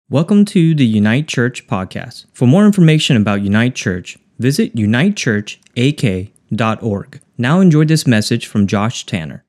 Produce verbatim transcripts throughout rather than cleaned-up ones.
Welcome to the Unite Church podcast. For more information about Unite Church, visit unite church a k dot org. Now enjoy this message from Josh Tanner.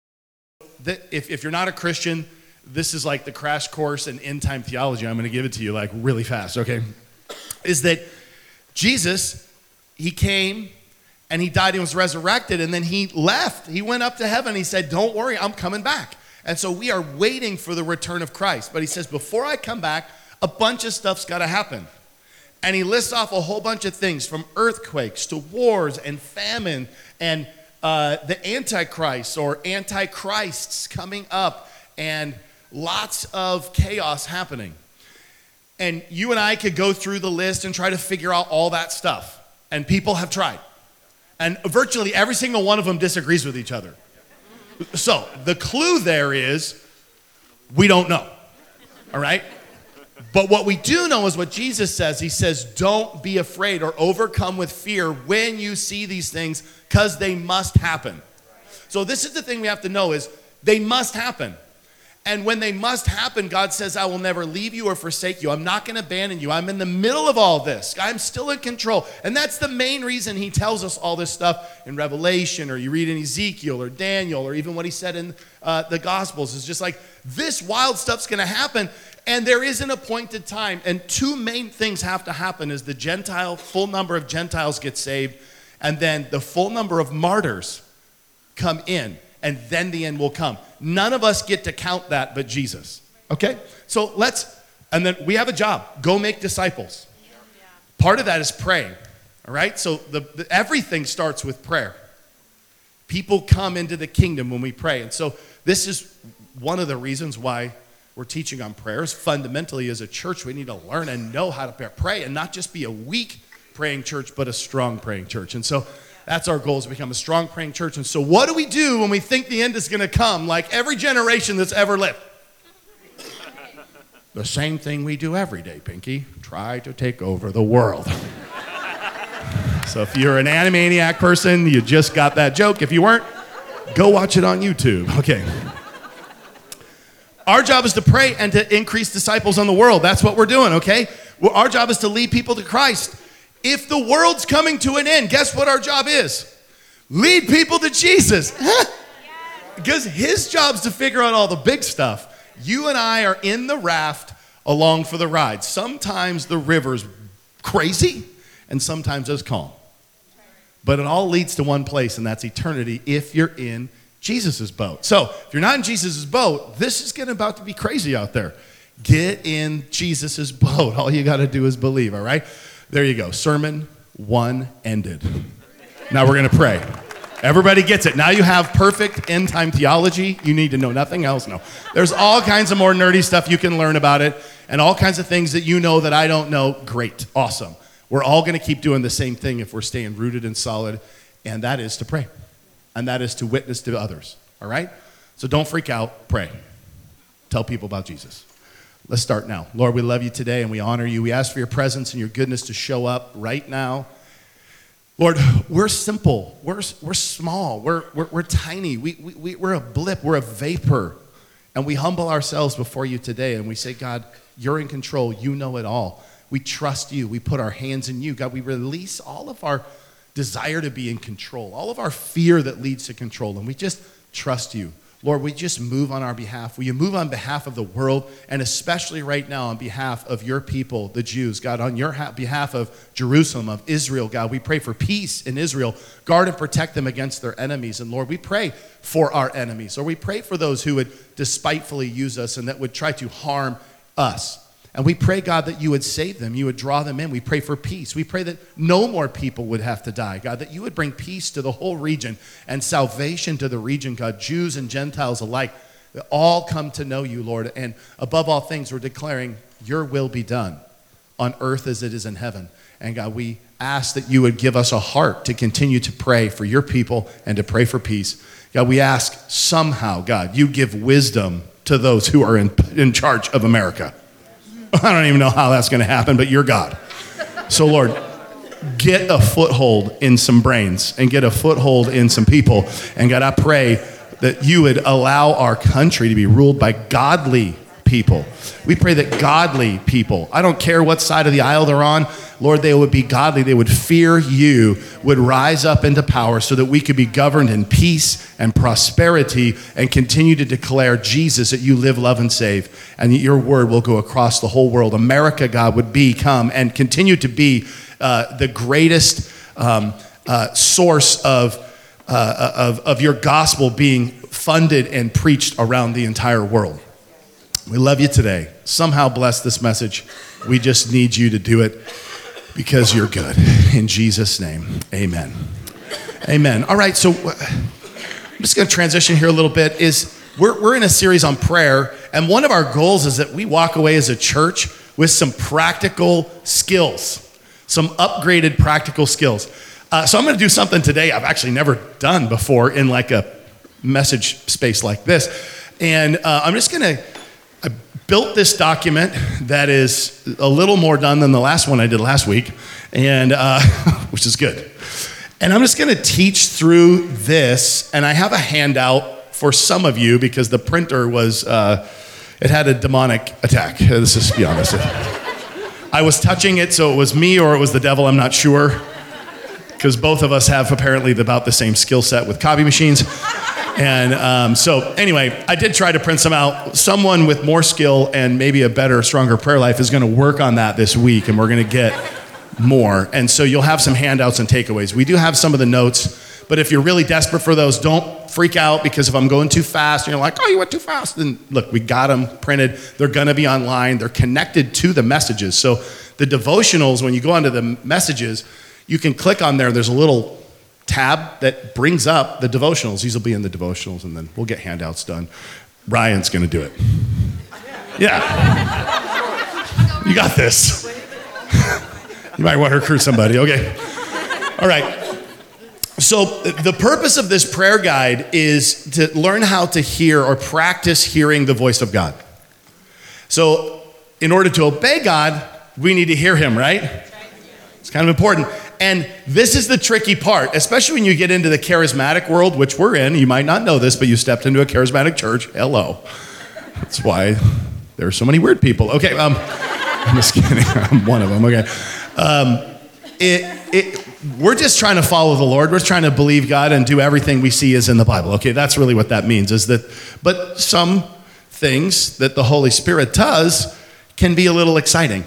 If, if you're not a Christian, this is like the crash course in end-time theology. I'm going to give it to you like really fast, okay? Is that Jesus, he came and he died and was resurrected, and then he left. He went up to heaven. He said, don't worry, I'm coming back. And so we are waiting for the return of Christ. But he says, before I come back, a bunch of stuff's got to happen. And he lists off a whole bunch of things, from earthquakes to wars and famine and uh, the Antichrist or Antichrists coming up and lots of chaos happening. And you and I could go through the list and try to figure out all that stuff. And people have tried. And virtually every single one of them disagrees with each other. So the clue there is we don't know, all right? But what we do know is what Jesus says. He says, don't be afraid or overcome with fear when you see these things, because they must happen. So this is the thing we have to know is they must happen. And when they must happen, God says, I will never leave you or forsake you. I'm not going to abandon you. I'm in the middle of all this. I'm still in control. And that's the main reason he tells us all this stuff in Revelation, or you read in Ezekiel or Daniel, or even what he said in uh, the Gospels. It's just like, this wild stuff's going to happen. And there is an appointed time. And two main things have to happen is the Gentile, full number of Gentiles get saved, and then the full number of martyrs come in. And then the end will come. None of us get to count that but Jesus. Okay? So let's, and then we have a job. Go make disciples. Part of that is praying. All right? So the, the everything starts with prayer. People come into the kingdom when we pray. And so this is one of the reasons why we're teaching on prayers. Fundamentally, as a church, we need to learn and know how to pray and not just be a weak praying church, but a strong praying church. And so that's our goal, is to become a strong praying church. And so what do we do when we think the end is going to come, like every generation that's ever lived? The same thing we do every day, Pinky. Try to take over the world. So if you're an Animaniac person, you just got that joke. If you weren't, go watch it on YouTube. Okay. Our job is to pray and to increase disciples on the world. That's what we're doing, okay? Well, our job is to lead people to Christ. If the world's coming to an end, guess what our job is? Lead people to Jesus. Because his job's to figure out all the big stuff. You and I are in the raft along for the ride. Sometimes the river's crazy, and sometimes it's calm. But it all leads to one place, and that's eternity if you're in Jesus' boat. So if you're not in Jesus' boat, this is getting about to be crazy out there. Get in Jesus' boat. All you got to do is believe, all right? There you go. Sermon one ended. Now we're going to pray. Everybody gets it. Now you have perfect end-time theology. You need to know nothing else. No. There's all kinds of more nerdy stuff you can learn about it, and all kinds of things that you know that I don't know. Great. Awesome. We're all going to keep doing the same thing if we're staying rooted and solid, and that is to pray. And that is to witness to others. All right? So don't freak out. Pray. Tell people about Jesus. Let's start now. Lord, we love you today and we honor you. We ask for your presence and your goodness to show up right now. Lord, we're simple. We're, we're small. We're, we're, we're tiny. We, we, we're a blip. We're a vapor. And we humble ourselves before you today and we say, God, you're in control. You know it all. We trust you. We put our hands in you. God, we release all of our desire to be in control, all of our fear that leads to control, and we just trust you. Lord, we just move on our behalf. Will you move on behalf of the world, and especially right now on behalf of your people, the Jews. God, on your ha- behalf of Jerusalem, of Israel, God, we pray for peace in Israel. Guard and protect them against their enemies. And Lord, we pray for our enemies, or we pray for those who would despitefully use us and that would try to harm us. And we pray, God, that you would save them. You would draw them in. We pray for peace. We pray that no more people would have to die, God, that you would bring peace to the whole region and salvation to the region, God, Jews and Gentiles alike, that all come to know you, Lord. And above all things, we're declaring your will be done on earth as it is in heaven. And God, we ask that you would give us a heart to continue to pray for your people and to pray for peace. God, we ask somehow, God, you give wisdom to those who are in, in charge of America. I don't even know how that's going to happen, but you're God. So, Lord, get a foothold in some brains and get a foothold in some people. And God, I pray that you would allow our country to be ruled by godly people. people. We pray that godly people, I don't care what side of the aisle they're on, Lord, they would be godly. They would fear you, would rise up into power so that we could be governed in peace and prosperity and continue to declare, Jesus, that you live, love, and save, and that your word will go across the whole world. America, God, would become and continue to be uh, the greatest um, uh, source of, uh, of, of your gospel being funded and preached around the entire world. We love you today. Somehow bless this message. We just need you to do it because you're good. In Jesus' name, amen. Amen. All right, so I'm just going to transition here a little bit. Is we're, we're in a series on prayer, and one of our goals is that we walk away as a church with some practical skills, some upgraded practical skills. Uh, so I'm going to do something today I've actually never done before in like a message space like this. And uh, I'm just going to, I built this document that is a little more done than the last one I did last week, and uh, which is good. And I'm just going to teach through this, and I have a handout for some of you because the printer was, uh, it had a demonic attack. Let's just be honest. I was touching it, so it was me or it was the devil, I'm not sure, because both of us have apparently about the same skill set with copy machines. And um, so anyway, I did try to print some out. Someone with more skill and maybe a better, stronger prayer life is going to work on that this week, and we're going to get more. And so you'll have some handouts and takeaways. We do have some of the notes, but if you're really desperate for those, don't freak out, because if I'm going too fast and you're like, oh, you went too fast, then look, we got them printed. They're going to be online. They're connected to the messages. So the devotionals, when you go onto the messages, you can click on there. There's a little tab that brings up the devotionals. These will be in the devotionals, and then we'll get handouts done. Ryan's going to do it. Yeah. You got this. You might want to recruit somebody. Okay. All right. So the purpose of this prayer guide is to learn how to hear or practice hearing the voice of God. So in order to obey God, we need to hear him, right? It's kind of important. And this is the tricky part, especially when you get into the charismatic world, which we're in. You might not know this, but you stepped into a charismatic church. Hello. That's why there are so many weird people. Okay, um, I'm just kidding. I'm one of them. Okay. Um, it, it, we're just trying to follow the Lord. We're trying to believe God and do everything we see is in the Bible. Okay, that's really what that means. Is that, but some things that the Holy Spirit does can be a little exciting.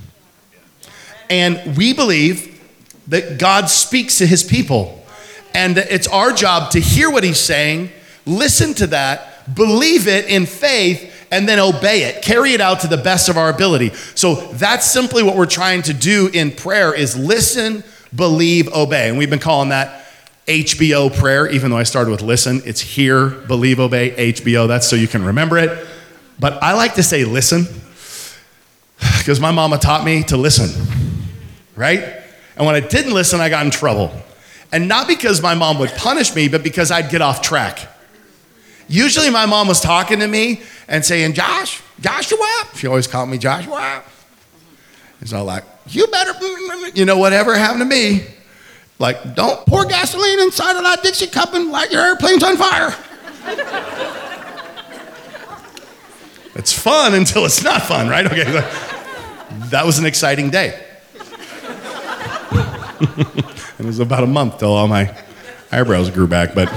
And we believe that God speaks to his people, and it's our job to hear what he's saying, listen to that, believe it in faith, and then obey it, carry it out to the best of our ability. So that's simply what we're trying to do in prayer, is listen, believe, obey. And we've been calling that H B O prayer, even though I started with listen. It's hear, believe, obey, H B O. That's so you can remember it. But I like to say listen, because my mama taught me to listen, right? And when I didn't listen, I got in trouble. And not because my mom would punish me, but because I'd get off track. Usually my mom was talking to me and saying, Josh, Joshua. She always called me Joshua. It's all like, you better, you know, whatever happened to me. Like, don't pour gasoline inside of that Dixie cup and light your airplanes on fire. It's fun until it's not fun, right? Okay. That was an exciting day. It was about a month till all my eyebrows grew back, but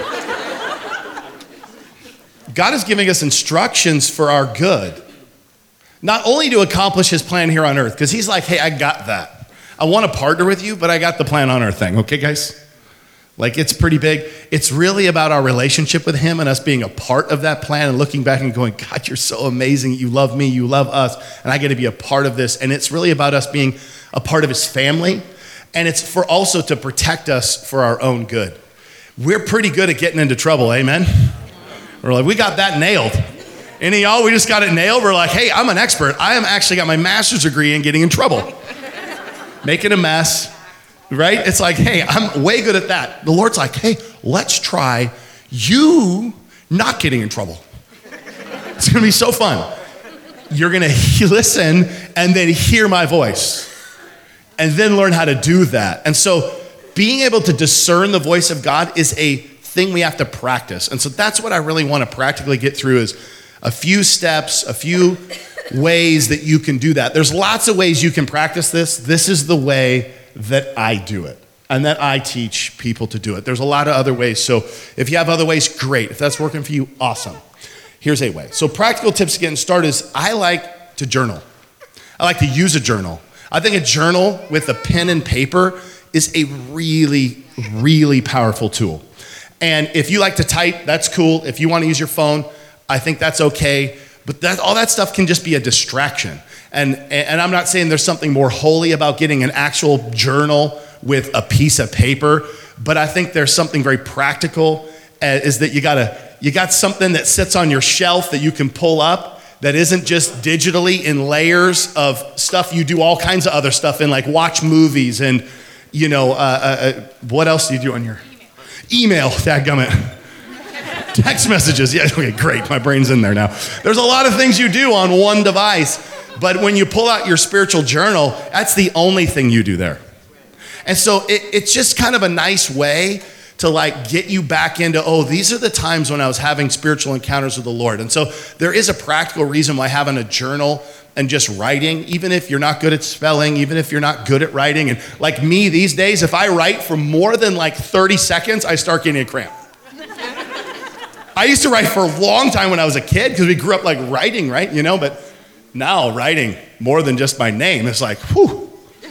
God is giving us instructions for our good, not only to accomplish his plan here on earth, because he's like, hey, I got that. I want to partner with you, but I got the plan on earth thing. Okay, guys? Like, it's pretty big. It's really about our relationship with him and us being a part of that plan and looking back and going, God, you're so amazing. You love me. You love us. And I get to be a part of this. And it's really about us being a part of his family. And it's for also to protect us for our own good. We're pretty good at getting into trouble, amen? We're like, we got that nailed. Any of y'all, we just got it nailed. We're like, hey, I'm an expert. I am actually got my master's degree in getting in trouble. Making a mess, right? It's like, hey, I'm way good at that. The Lord's like, hey, let's try you not getting in trouble. It's gonna be so fun. You're gonna listen and then hear my voice. And then learn how to do that. And so being able to discern the voice of God is a thing we have to practice. And so that's what I really want to practically get through is a few steps, a few ways that you can do that. There's lots of ways you can practice this. This is the way that I do it and that I teach people to do it. There's a lot of other ways. So if you have other ways, great. If that's working for you, awesome. Here's a way. So practical tips to getting started is I like to journal. I like to use a journal. I think a journal with a pen and paper is a really, really powerful tool. And if you like to type, that's cool. If you want to use your phone, I think that's okay. But that, all that stuff can just be a distraction. And, and I'm not saying there's something more holy about getting an actual journal with a piece of paper, but I think there's something very practical, uh, is that you gotta, you got something that sits on your shelf that you can pull up that isn't just digitally in layers of stuff you do all kinds of other stuff in, like watch movies and, you know, uh, uh, what else do you do on your email? Dadgummit. Text messages. Yeah, okay, great. My brain's in there now. There's a lot of things you do on one device, but when you pull out your spiritual journal, that's the only thing you do there. And so it, it's just kind of a nice way to like get you back into, oh, these are the times when I was having spiritual encounters with the Lord. And so there is a practical reason why having a journal and just writing, even if you're not good at spelling, even if you're not good at writing, and like me these days, if I write for more than like thirty seconds, I start getting a cramp. I used to write for a long time when I was a kid because we grew up like writing, right? You know, but now writing more than just my name, it's like, whew.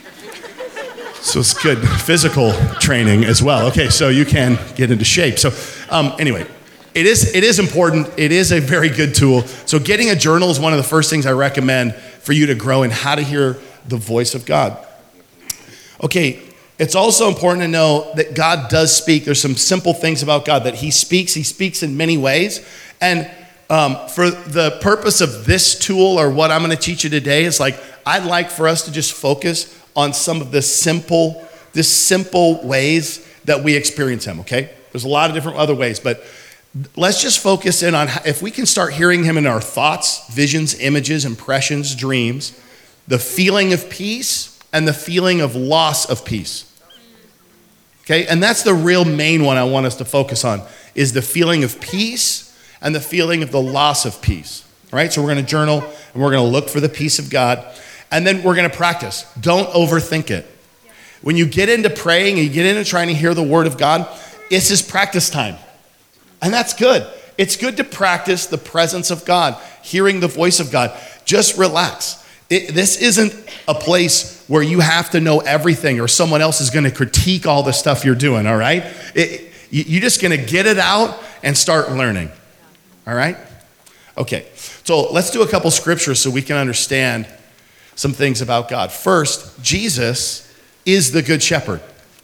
So it's good physical training as well. Okay, so you can get into shape. So um, anyway, it is it is important. It is a very good tool. So getting a journal is one of the first things I recommend for you to grow in how to hear the voice of God. Okay, it's also important to know that God does speak. There's some simple things about God that he speaks. He speaks in many ways. And um, for the purpose of this tool or what I'm going to teach you today is like, I'd like for us to just focus on some of the simple, this simple ways that we experience him, okay? There's a lot of different other ways, but let's just focus in on how, if we can start hearing him in our thoughts, visions, images, impressions, dreams, the feeling of peace and the feeling of loss of peace. Okay, and that's the real main one I want us to focus on, is the feeling of peace and the feeling of the loss of peace. All right, so we're going to journal and we're going to look for the peace of God, and then we're going to practice. Don't overthink it. When you get into praying and you get into trying to hear the word of God, it's just practice time. And that's good. It's good to practice the presence of God, hearing the voice of God. Just relax. It, this isn't a place where you have to know everything or someone else is going to critique all the stuff you're doing, all right? It, you, you're just going to get it out and start learning, all right? Okay, so let's do a couple scriptures so we can understand some things about God. First, Jesus is the good shepherd.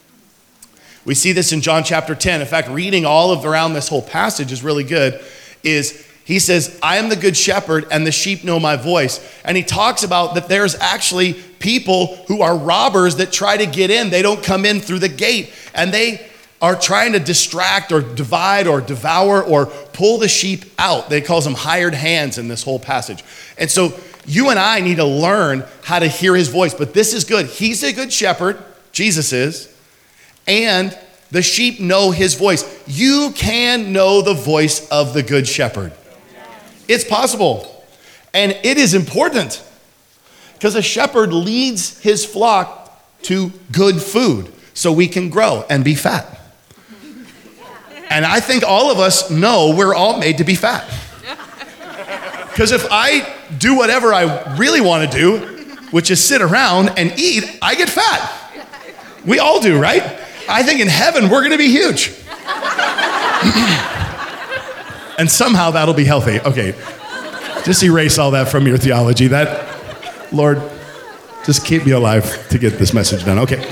We see this in John chapter ten. In fact, reading all of around this whole passage is really good. Is he says, I am the good shepherd and the sheep know my voice. And he talks about that there's actually people who are robbers that try to get in. They don't come in through the gate, and they are trying to distract or divide or devour or pull the sheep out. They calls them hired hands in this whole passage. And so you and I need to learn how to hear his voice, but this is good. He's a good shepherd, Jesus is, and the sheep know his voice. You can know the voice of the good shepherd. It's possible, and it is important because a shepherd leads his flock to good food so we can grow and be fat. And I think all of us know we're all made to be fat. Because if I do whatever I really want to do, which is sit around and eat, I get fat. We all do, right? I think in heaven we're going to be huge. And somehow that'll be healthy. Okay, just erase all that from your theology. That, Lord, just keep me alive to get this message done. Okay.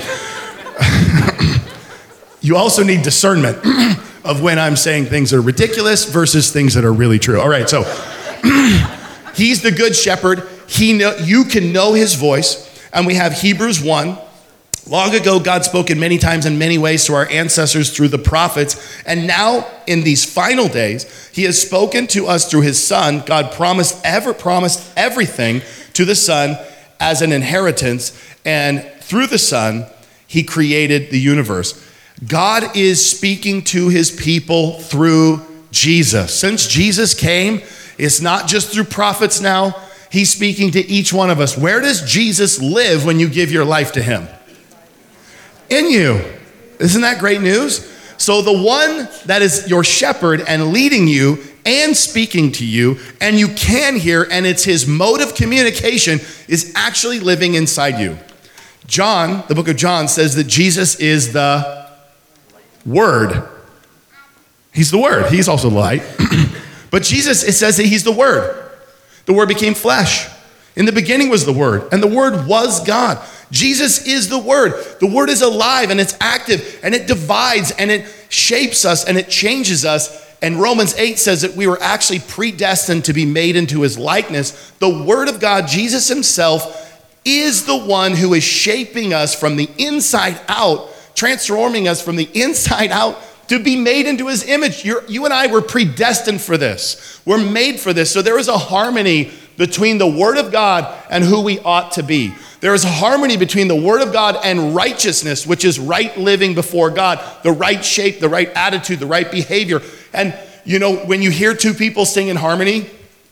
You also need discernment of when I'm saying things that are ridiculous versus things that are really true. All right, so he's the good shepherd. He know, you can know his voice. And we have Hebrews one. Long ago, God spoke in many times in many ways to our ancestors through the prophets. And now, in these final days, he has spoken to us through his son. God promised ever promised everything to the son as an inheritance. And through the son, he created the universe. God is speaking to his people through Jesus. Since Jesus came, It's not just through prophets now. He's speaking to each one of us. Where does Jesus live when you give your life to him? In you. Isn't that great news? So the one that is your shepherd and leading you and speaking to you, and you can hear, and it's his mode of communication, is actually living inside you. John, the book of John, says that Jesus is the Word. He's the Word. He's also the light. But Jesus, it says that he's the Word. The Word became flesh. In the beginning was the Word, and the Word was God. Jesus is the Word. The Word is alive, and it's active, and it divides, and it shapes us, and it changes us. And Romans eight says that we were actually predestined to be made into his likeness. The Word of God, Jesus himself, is the one who is shaping us from the inside out, transforming us from the inside out to be made into his image. You're, you and I were predestined for this. We're made for this. So there is a harmony between the Word of God and who we ought to be. There is a harmony between the Word of God and righteousness, which is right living before God, the right shape, the right attitude, the right behavior. And, you know, when you hear two people sing in harmony,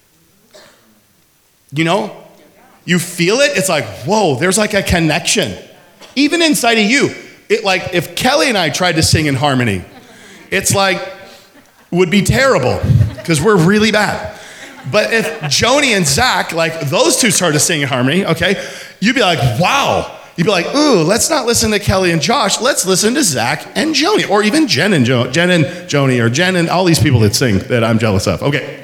you know, you feel it. It's like, whoa, there's like a connection. Even inside of you, it like if Kelly and I tried to sing in harmony, it's like, would be terrible because we're really bad. But if Joni and Zach, like those two started to sing in harmony, okay, you'd be like, wow. You'd be like, ooh, let's not listen to Kelly and Josh. Let's listen to Zach and Joni, or even Jen and jo- Jen and Joni, or Jen and all these people that sing that I'm jealous of. Okay.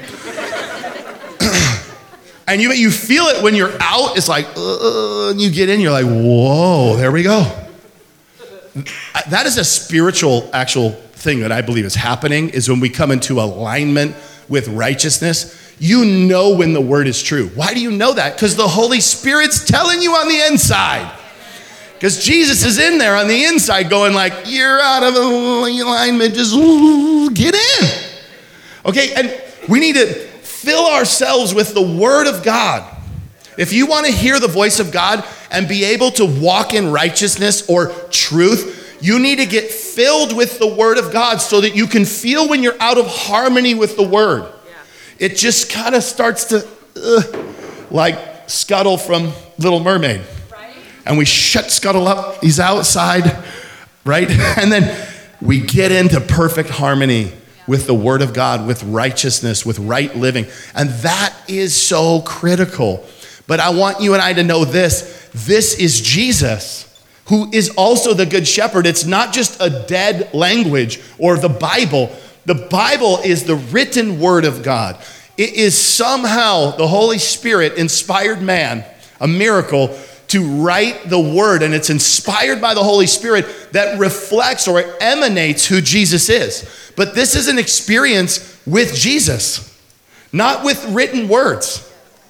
And you you feel it when you're out. It's like, uh, and you get in, you're like, whoa, there we go. That is a spiritual actual thing that I believe is happening, is when we come into alignment with righteousness. You know when the word is true. Why do you know that? Because the Holy Spirit's telling you on the inside. Because Jesus is in there on the inside going like, you're out of alignment, just get in. Okay, and we need to fill ourselves with the Word of God. If you want to hear the voice of God and be able to walk in righteousness or truth, you need to get filled with the Word of God so that you can feel when you're out of harmony with the Word. Yeah. It just kind of starts to, uh, like Scuttle from Little Mermaid. Right? And we shut Scuttle up, he's outside, right? And then we get into perfect harmony with the Word of God, with righteousness, with right living. And that is so critical. But I want you and I to know this. This is Jesus, who is also the Good Shepherd. It's not just a dead language or the Bible. The Bible is the written Word of God. It is somehow the Holy Spirit inspired man, a miracle, to write the Word, and it's inspired by the Holy Spirit that reflects or emanates who Jesus is. But this is an experience with Jesus, not with written words.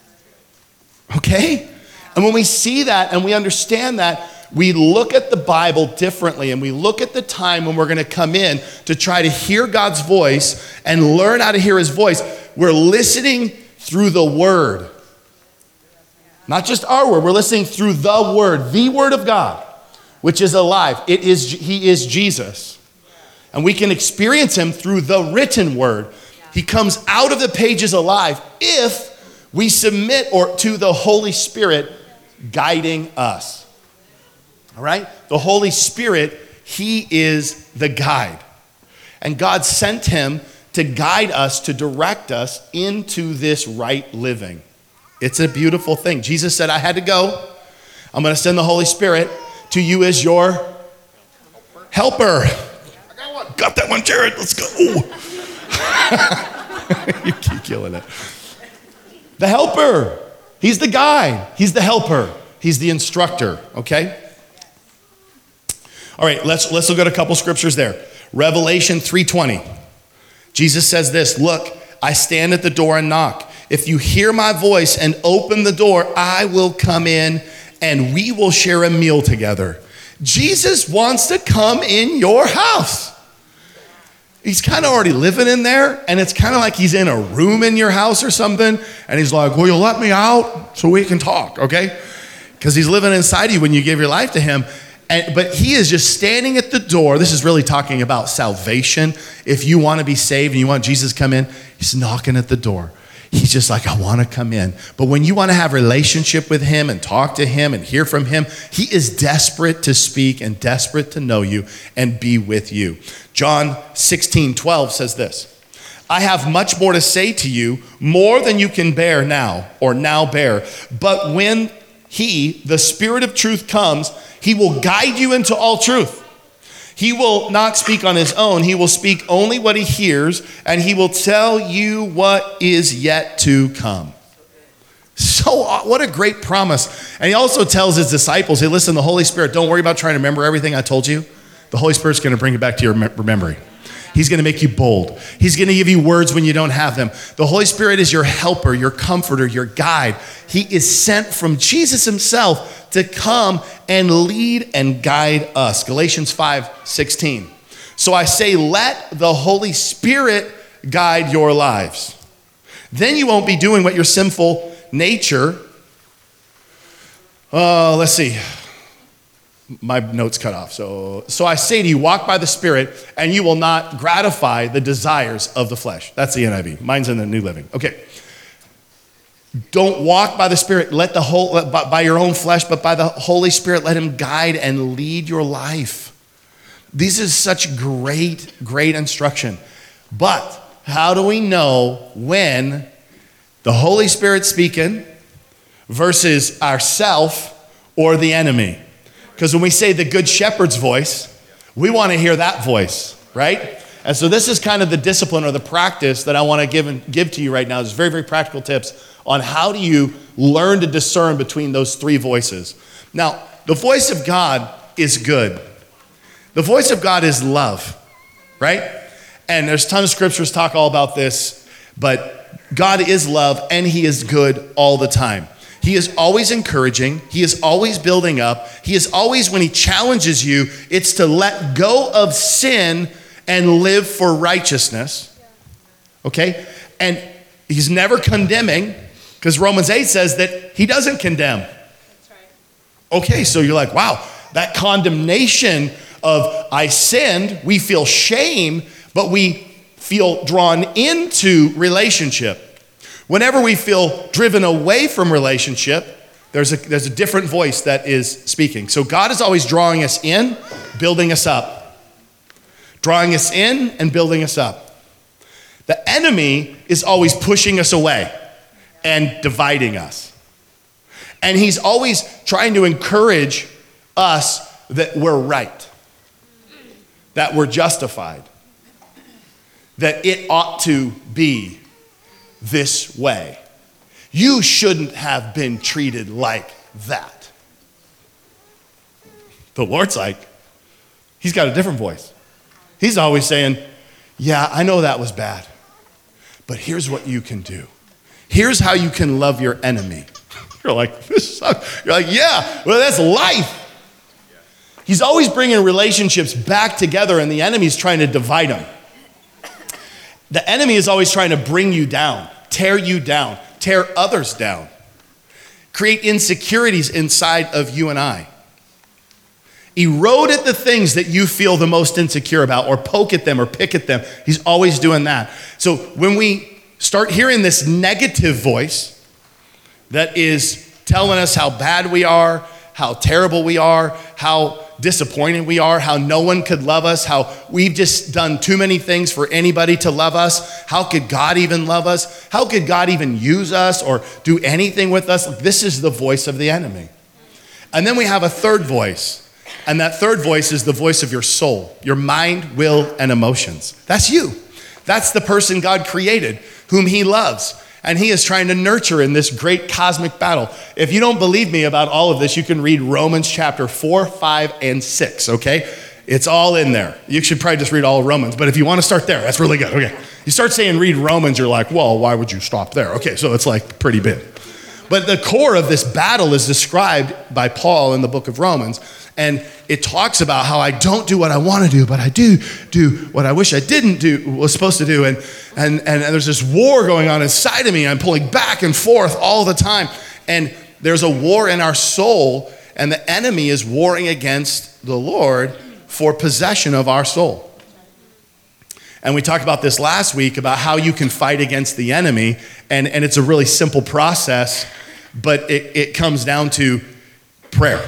Okay? And when we see that and we understand that, we look at the Bible differently, and we look at the time when we're going to come in to try to hear God's voice and learn how to hear his voice. We're listening through the Word. Not just our word, we're listening through the Word, the Word of God, which is alive. It is, he is Jesus. And we can experience him through the written Word. He comes out of the pages alive if we submit or to the Holy Spirit guiding us. All right? The Holy Spirit, he is the guide. And God sent him to guide us, to direct us into this right living. It's a beautiful thing. Jesus said, I had to go. I'm going to send the Holy Spirit to you as your helper. I got one. Got that one, Jared. Let's go. You keep killing it. The helper. He's the guide. He's the helper. He's the instructor, okay? All right, let's, let's look at a couple scriptures there. Revelation three twenty. Jesus says this, look, I stand at the door and knock. If you hear my voice and open the door, I will come in and we will share a meal together. Jesus wants to come in your house. He's kind of already living in there, and it's kind of like he's in a room in your house or something, and he's like, will you let me out so we can talk, okay? Because he's living inside you when you give your life to him. And, but he is just standing at the door. This is really talking about salvation. If you want to be saved and you want Jesus to come in, he's knocking at the door. He's just like, I want to come in. But when you want to have a relationship with him and talk to him and hear from him, he is desperate to speak and desperate to know you and be with you. John sixteen twelve says this, I have much more to say to you, more than you can bear now or now bear. But when he, the Spirit of truth, comes, he will guide you into all truth. He will not speak on his own. He will speak only what he hears, and he will tell you what is yet to come. So what a great promise. And he also tells his disciples, hey, listen, the Holy Spirit, don't worry about trying to remember everything I told you. The Holy Spirit's going to bring it back to your remembering. He's going to make you bold. He's going to give you words when you don't have them. The Holy Spirit is your helper, your comforter, your guide. He is sent from Jesus himself to come and lead and guide us. Galatians five sixteen. So I say, let the Holy Spirit guide your lives. Then you won't be doing what your sinful nature, uh, let's see. My notes cut off. So, so I say to you, walk by the Spirit, and you will not gratify the desires of the flesh. That's the N I V. Mine's in the New Living. Okay. Don't walk by the Spirit, let the whole by your own flesh, but by the Holy Spirit, let him guide and lead your life. This is such great, great instruction. But how do we know when the Holy Spirit's speaking versus ourself or the enemy? Because when we say the good shepherd's voice, we want to hear that voice, right? And so this is kind of the discipline or the practice that I want to give and give to you right now. There's very, very practical tips on how do you learn to discern between those three voices. Now, the voice of God is good. The voice of God is love, right? And there's a ton of scriptures talk all about this, but God is love and he is good all the time. He is always encouraging. He is always building up. He is always, when he challenges you, it's to let go of sin and live for righteousness. Okay? And he's never condemning, because Romans eight says that he doesn't condemn. That's right. Okay, so you're like, wow, that condemnation of I sinned, we feel shame, but we feel drawn into relationship. Whenever we feel driven away from relationship, there's a, there's a different voice that is speaking. So God is always drawing us in, building us up. Drawing us in and building us up. The enemy is always pushing us away and dividing us. And he's always trying to encourage us that we're right, that we're justified, that it ought to be this way. You shouldn't have been treated like that. The Lord's like, he's got a different voice. He's always saying, yeah, I know that was bad, but here's what you can do. Here's how you can love your enemy. You're like, this sucks. You're like, yeah, well, that's life. He's always bringing relationships back together, and the enemy's trying to divide them. The enemy is always trying to bring you down, tear you down, tear others down, create insecurities inside of you and I. Erode at the things that you feel the most insecure about, or poke at them or pick at them. He's always doing that. So when we start hearing this negative voice that is telling us how bad we are, how terrible we are, how disappointed we are, how no one could love us, how we've just done too many things for anybody to love us, how could God even love us, how could God even use us or do anything with us? This is the voice of the enemy. And then we have a third voice. And that third voice is the voice of your soul, your mind, will, and emotions. That's you. That's the person God created, whom he loves. And he is trying to nurture in this great cosmic battle. If you don't believe me about all of this, you can read Romans chapter four, five, and six, okay? It's all in there. You should probably just read all of Romans, but if you want to start there, that's really good, okay? You start saying read Romans, you're like, well, why would you stop there? Okay, so it's like pretty big. But the core of this battle is described by Paul in the book of Romans, and it talks about how I don't do what I want to do, but I do do what I wish I didn't do, was supposed to do. And, and, and there's this war going on inside of me. I'm pulling back and forth all the time. And there's a war in our soul, and the enemy is warring against the Lord for possession of our soul. And we talked about this last week about how you can fight against the enemy. And, and it's a really simple process, but it, it comes down to prayer.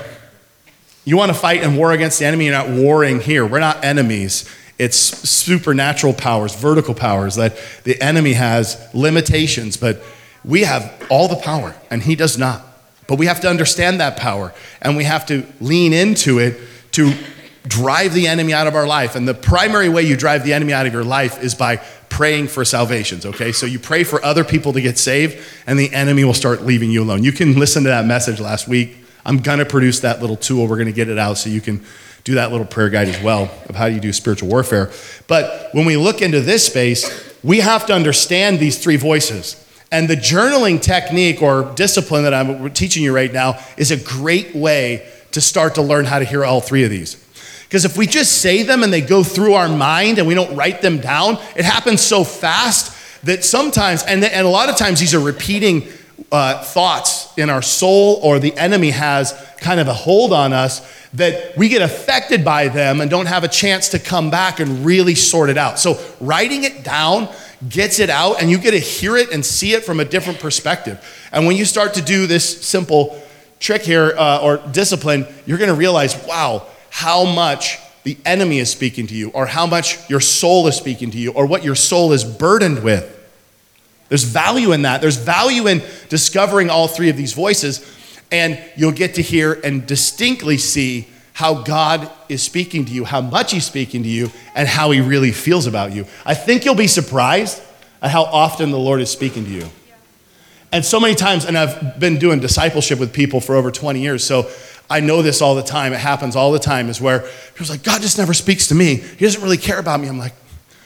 You want to fight and war against the enemy, you're not warring here. We're not enemies. It's supernatural powers, vertical powers that the enemy has limitations, but we have all the power and he does not. But we have to understand that power and we have to lean into it to drive the enemy out of our life. And the primary way you drive the enemy out of your life is by praying for salvations, okay? So you pray for other people to get saved and the enemy will start leaving you alone. You can listen to that message last week. I'm gonna produce that little tool. We're gonna get it out so you can do that little prayer guide as well of how you do spiritual warfare. But when we look into this space, we have to understand these three voices. And the journaling technique or discipline that I'm teaching you right now is a great way to start to learn how to hear all three of these. Because if we just say them and they go through our mind and we don't write them down, it happens so fast that sometimes, and, and a lot of times these are repeating uh, thoughts in our soul, or the enemy has kind of a hold on us that we get affected by them and don't have a chance to come back and really sort it out. So writing it down gets it out and you get to hear it and see it from a different perspective. And when you start to do this simple trick here uh, or discipline, you're gonna realize, wow, how much the enemy is speaking to you, or how much your soul is speaking to you, or what your soul is burdened with. There's value in that. There's value in discovering all three of these voices, and you'll get to hear and distinctly see how God is speaking to you, how much he's speaking to you, and how he really feels about you. I think you'll be surprised at how often the Lord is speaking to you. And so many times, and I've been doing discipleship with people for over twenty years, so I know this all the time. It happens all the time, is where people's like, God just never speaks to me. He doesn't really care about me. I'm like,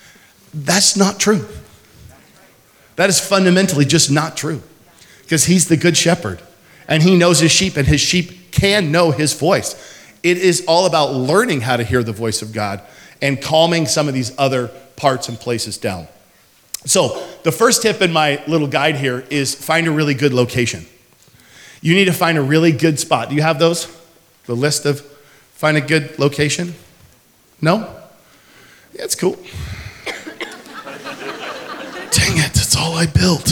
that's not true. That is fundamentally just not true. Because he's the good shepherd. And he knows his sheep, and his sheep can know his voice. It is all about learning how to hear the voice of God and calming some of these other parts and places down. So the first tip in my little guide here is find a really good location. You need to find a really good spot. Do you have those? The list of find a good location? No? Yeah, it's cool. Dang it, it's all I built.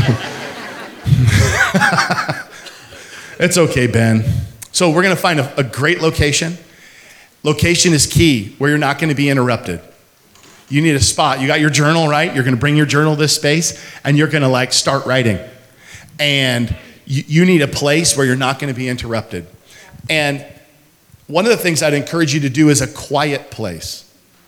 It's okay, Ben. So we're gonna find a, a great location. Location is key, where you're not gonna be interrupted. You need a spot. You got your journal, right? You're gonna bring your journal to this space, and you're gonna like start writing. And you, you need a place where you're not gonna be interrupted. And one of the things I'd encourage you to do is a quiet place.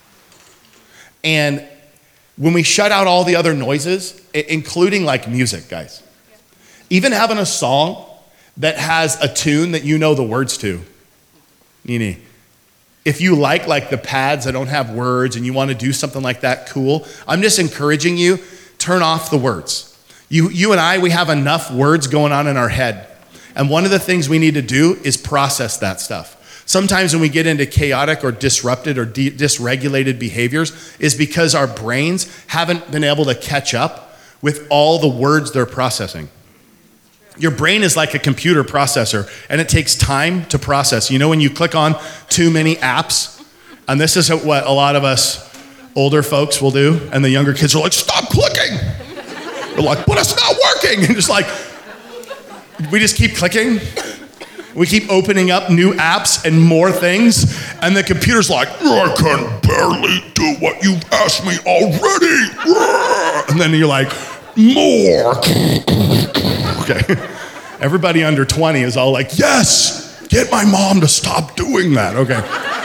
And when we shut out all the other noises, including like music, guys, even having a song that has a tune that you know the words to. Nini, if you like like the pads that don't have words and you want to do something like that, cool. I'm just encouraging you, turn off the words. You, you and I, we have enough words going on in our head. And one of the things we need to do is process that stuff. Sometimes when we get into chaotic or disrupted or de- dysregulated behaviors is because our brains haven't been able to catch up with all the words they're processing. Your brain is like a computer processor, and it takes time to process. You know when you click on too many apps, and this is what a lot of us older folks will do, and the younger kids are like, stop clicking. They're like, but it's not working. And just like, we just keep clicking. We keep opening up new apps and more things, and the computer's like, I can barely do what you've asked me already. And then you're like, more. Okay. Everybody under twenty is all like, yes, get my mom to stop doing that. Okay.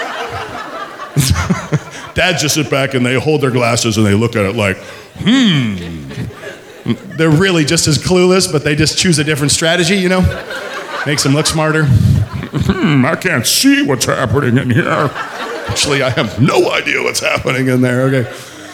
Dads just sit back and they hold their glasses and they look at it like, hmm. They're really just as clueless, but they just choose a different strategy, you know? Makes them look smarter. Hmm, I can't see what's happening in here. Actually, I have no idea what's happening in there, okay?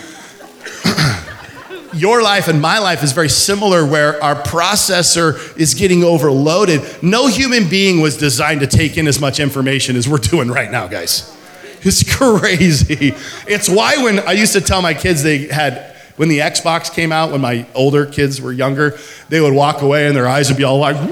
Your life and my life is very similar, where our processor is getting overloaded. No human being was designed to take in as much information as we're doing right now, guys. It's crazy. It's why when I used to tell my kids they had, when the Xbox came out, when my older kids were younger, they would walk away and their eyes would be all like,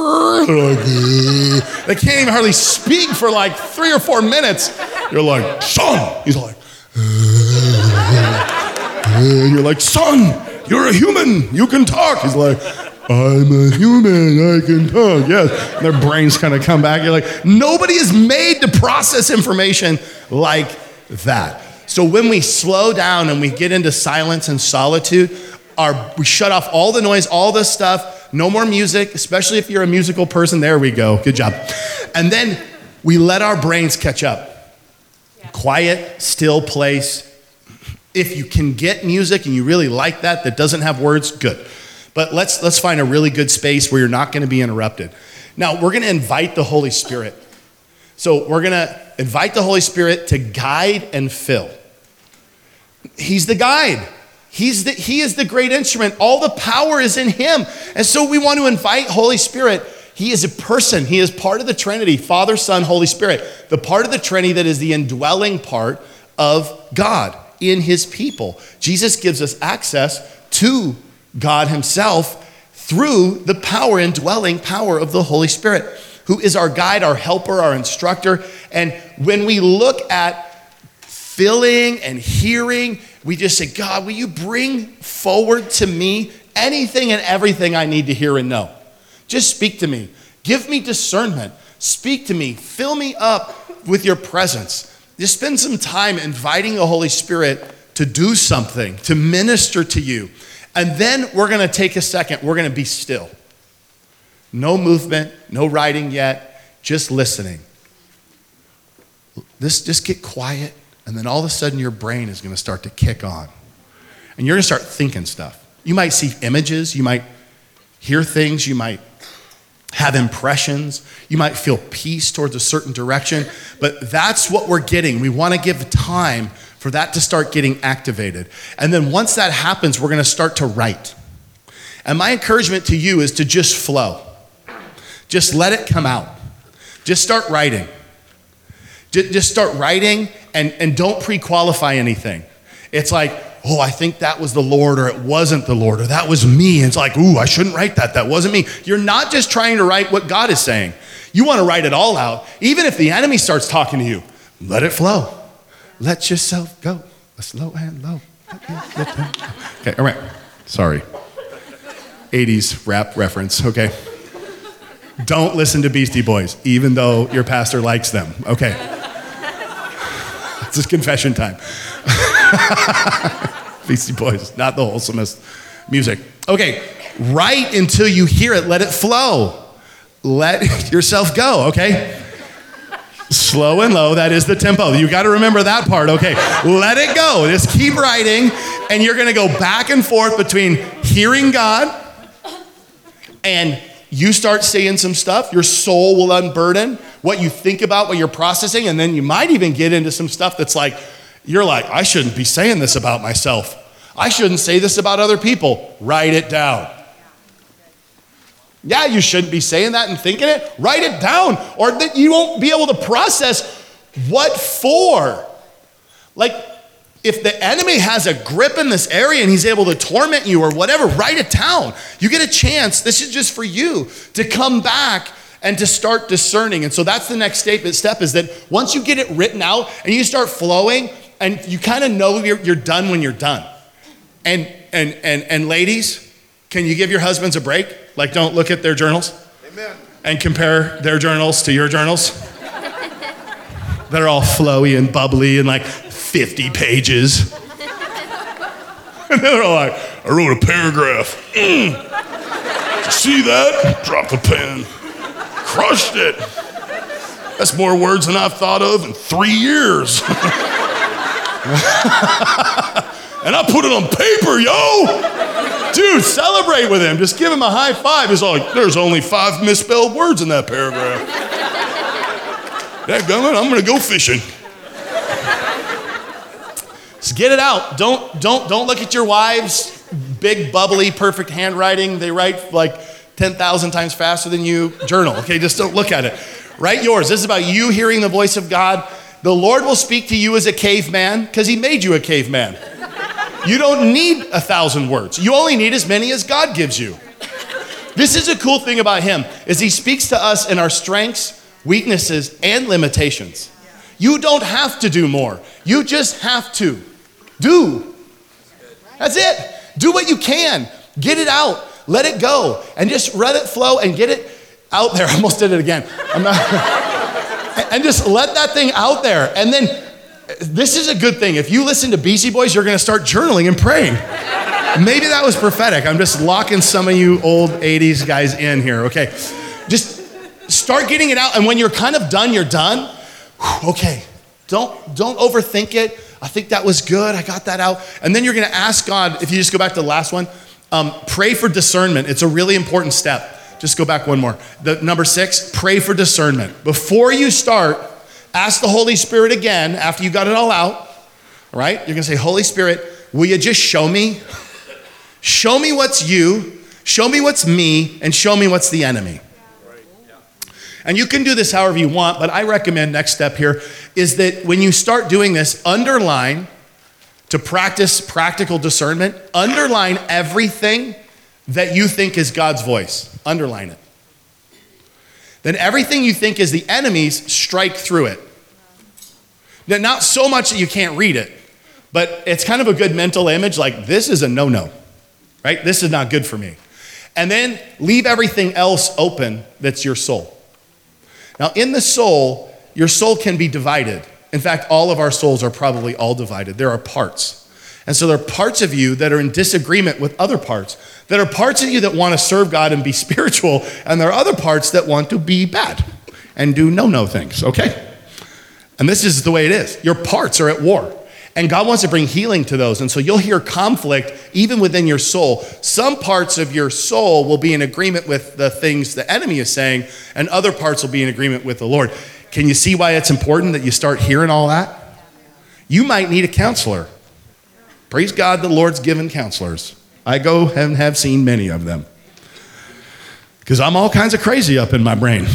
they can't even hardly speak for like three or four minutes. You're like, son, he's like, and you're like, son, you're a human, you can talk. He's like, I'm a human, I can talk, yes. And their brains kind of come back. You're like, nobody is made to process information like that. So when we slow down and we get into silence and solitude, our, we shut off all the noise, all the stuff, no more music, especially if you're a musical person. There we go, good job. And then we let our brains catch up. Yeah. Quiet, still place. If you can get music and you really like that, that doesn't have words, good. But let's let's find a really good space where you're not going to be interrupted. Now, we're going to invite the Holy Spirit. So we're going to invite the Holy Spirit to guide and fill. He's the guide. He's the, he is the great instrument. All the power is in him. And so we want to invite Holy Spirit. He is a person. He is part of the Trinity, Father, Son, Holy Spirit. The part of the Trinity that is the indwelling part of God in his people. Jesus gives us access to God himself through the power, indwelling power of the Holy Spirit, who is our guide, our helper, our instructor. And when we look at filling and hearing, we just say, God, will you bring forward to me anything and everything I need to hear and know? Just speak to me. Give me discernment. Speak to me. Fill me up with your presence. Just spend some time inviting the Holy Spirit to do something, to minister to you. And then we're going to take a second. We're going to be still. No movement, no writing yet, just listening. This, just get quiet, and then all of a sudden your brain is going to start to kick on. And you're going to start thinking stuff. You might see images, you might hear things, you might have impressions, you might feel peace towards a certain direction, but that's what we're getting. We want to give time for that to start getting activated. And then once that happens, we're going to start to write. And my encouragement to you is to just flow. Just let it come out. Just start writing. Just start writing and, and don't pre-qualify anything. It's like, oh, I think that was the Lord, or it wasn't the Lord, or that was me. And it's like, ooh, I shouldn't write that. That wasn't me. You're not just trying to write what God is saying. You want to write it all out. Even if the enemy starts talking to you, let it flow. Let yourself go. Slow and low. Okay, all right. Sorry. eighties rap reference, okay. Don't listen to Beastie Boys, even though your pastor likes them, okay. It's just confession time. Beastie Boys, not the wholesomest music. Okay, write until you hear it. Let it flow. Let yourself go, okay? Slow and low, that is the tempo. You got to remember that part, okay? Let it go. Just keep writing, and you're going to go back and forth between hearing God and you start saying some stuff. Your soul will unburden what you think about, what you're processing, and then you might even get into some stuff that's like, you're like, I shouldn't be saying this about myself. I shouldn't say this about other people. Write it down. Yeah, you shouldn't be saying that and thinking it. Write it down, or that you won't be able to process what for. Like, if the enemy has a grip in this area and he's able to torment you or whatever, write it down. You get a chance, this is just for you, to come back and to start discerning. And so that's the next step, step is that once you get it written out and you start flowing, and you kind of know you're, you're done when you're done. And, and, and, and ladies, can you give your husbands a break? Like, don't look at their journals. Amen. And compare their journals to your journals. They're all flowy and bubbly and like fifty pages. And they're all like, I wrote a paragraph. Mm. Did you see that? Dropped the pen. Crushed it. That's more words than I've thought of in three years. And I put it on paper, yo. Dude, celebrate with him. Just give him a high five. He's like, there's only five misspelled words in that paragraph. Dadgummit, I'm gonna go fishing. Just get it out. Don't, don't, don't look at your wives' big, bubbly, perfect handwriting. They write like ten thousand times faster than you. Journal, okay? Just don't look at it. Write yours. This is about you hearing the voice of God. The Lord will speak to you as a caveman because he made you a caveman. You don't need a thousand words. You only need as many as God gives you. This is a cool thing about him, is he speaks to us in our strengths, weaknesses, and limitations. You don't have to do more. You just have to do. That's it. Do what you can. Get it out. Let it go. And just let it flow and get it out there. I almost did it again. I'm not. And just let that thing out there. And then this is a good thing. If you listen to Beastie Boys, you're going to start journaling and praying. Maybe that was prophetic. I'm just locking some of you old eighties guys in here, okay? Just start getting it out. And when you're kind of done, you're done. Whew, okay, don't, don't overthink it. I think that was good. I got that out. And then you're going to ask God, if you just go back to the last one, um, pray for discernment. It's a really important step. Just go back one more. The number six, pray for discernment. Before you start, ask the Holy Spirit again after you got it all out, all right? You're going to say, Holy Spirit, will you just show me? Show me what's you, show me what's me, and show me what's the enemy. And you can do this however you want, but I recommend next step here is that when you start doing this, underline, to practice practical discernment, underline everything that you think is God's voice. Underline it. Then everything you think is the enemy's, strike through it. Now, not so much that you can't read it, but it's kind of a good mental image, like this is a no-no, right? This is not good for me. And then leave everything else open that's your soul. Now, in the soul, your soul can be divided. In fact, all of our souls are probably all divided. There are parts. And so there are parts of you that are in disagreement with other parts. There are parts of you that want to serve God and be spiritual, and there are other parts that want to be bad and do no-no things, okay? And this is the way it is. Your parts are at war. And God wants to bring healing to those. And so you'll hear conflict even within your soul. Some parts of your soul will be in agreement with the things the enemy is saying, and other parts will be in agreement with the Lord. Can you see why it's important that you start hearing all that? You might need a counselor. Praise God, the Lord's given counselors. I go and have seen many of them. Because I'm all kinds of crazy up in my brain.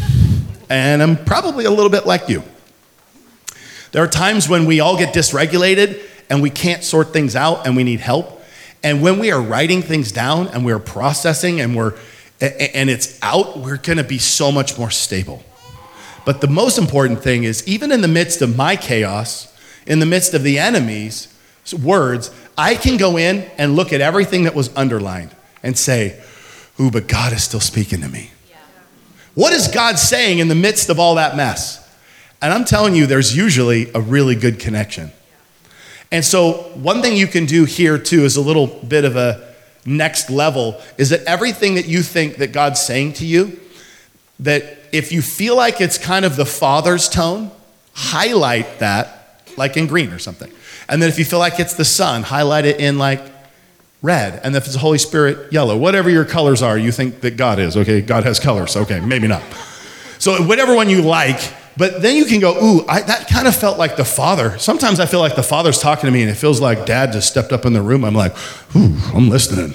And I'm probably a little bit like you. There are times when we all get dysregulated and we can't sort things out and we need help. And when we are writing things down and we're processing and we're and it's out, we're going to be so much more stable. But the most important thing is, even in the midst of my chaos, in the midst of the enemy's words, I can go in and look at everything that was underlined and say, ooh, but God is still speaking to me. Yeah. What is God saying in the midst of all that mess? And I'm telling you, there's usually a really good connection. And so one thing you can do here too is a little bit of a next level, is that everything that you think that God's saying to you, that if you feel like it's kind of the Father's tone, highlight that like in green or something. And then if you feel like it's the Son, highlight it in like red. And if it's the Holy Spirit, yellow. Whatever your colors are, you think that God is. Okay, God has colors. Okay, maybe not. So whatever one you like. But then you can go, ooh, I, that kind of felt like the Father. Sometimes I feel like the Father's talking to me and it feels like Dad just stepped up in the room. I'm like, ooh, I'm listening.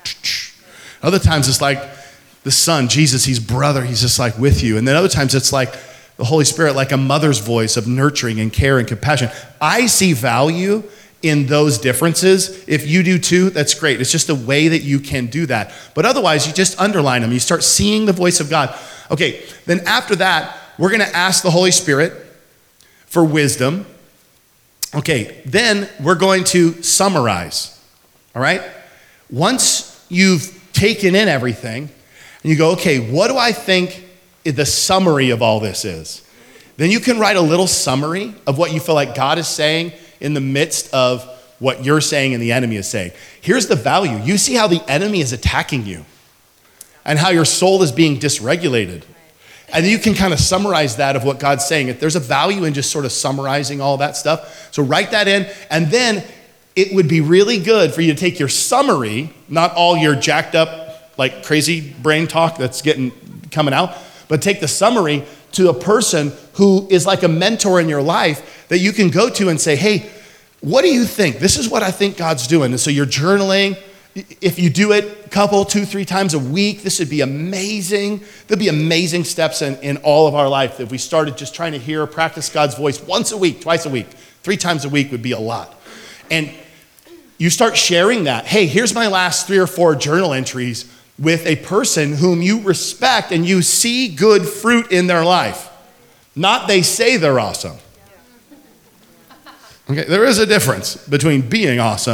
Other times it's like the Son, Jesus, he's brother. He's just like with you. And then other times it's like the Holy Spirit, like a mother's voice of nurturing and care and compassion. I see value in those differences. If you do too, that's great. It's just a way that you can do that. But otherwise, you just underline them. You start seeing the voice of God. Okay, then after that, we're going to ask the Holy Spirit for wisdom. Okay, then we're going to summarize, all right? Once you've taken in everything, and you go, okay, what do I think the summary of all this is? Then you can write a little summary of what you feel like God is saying in the midst of what you're saying and the enemy is saying. Here's the value. You see how the enemy is attacking you and how your soul is being dysregulated. And you can kind of summarize that of what God's saying. If there's a value in just sort of summarizing all that stuff. So write that in. And then it would be really good for you to take your summary, not all your jacked up, like crazy brain talk that's getting coming out, but take the summary to a person who is like a mentor in your life that you can go to and say, hey, what do you think? This is what I think God's doing. And so you're journaling. If you do it a couple, two, three times a week, this would be amazing. There'd be amazing steps in, in all of our life if we started just trying to hear, practice God's voice once a week, twice a week, three times a week would be a lot. And you start sharing that. Hey, here's my last three or four journal entries with a person whom you respect and you see good fruit in their life. Not they say they're awesome. Okay, there is a difference between being awesome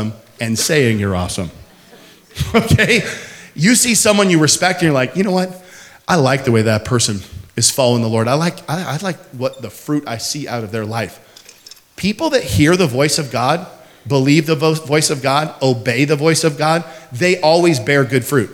and saying you're awesome. Okay? You see someone you respect and you're like, you know what? I like the way that person is following the Lord. I like, I, I like what the fruit I see out of their life. People that hear the voice of God, believe the vo- voice of God, obey the voice of God, they always bear good fruit.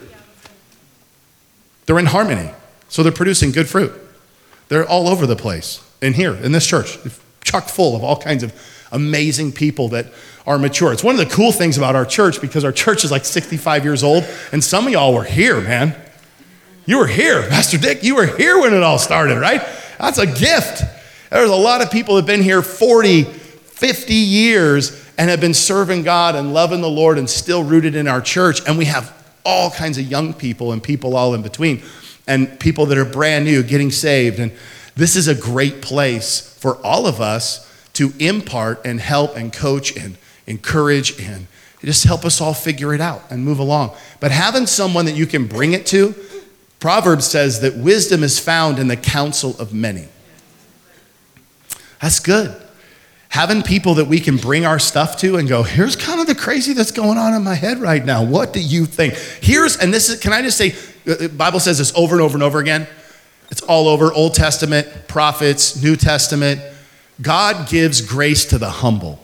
They're in harmony. So they're producing good fruit. They're all over the place. In here, in this church, chock full of all kinds of amazing people that are mature. It's one of the cool things about our church because our church is like sixty-five years old, and some of y'all were here, man. You were here. Pastor Dick, you were here when it all started, right? That's a gift. There's a lot of people that have been here forty, fifty years and have been serving God and loving the Lord and still rooted in our church. And we have all kinds of young people and people all in between and people that are brand new getting saved. And this is a great place for all of us to impart and help and coach and encourage and just help us all figure it out and move along. But having someone that you can bring it to, Proverbs says that wisdom is found in the counsel of many. That's good. Having people that we can bring our stuff to and go, here's kind of the crazy that's going on in my head right now. What do you think? Here's, and this is, can I just say, the Bible says this over and over and over again. It's all over, Old Testament, prophets, New Testament. God gives grace to the humble.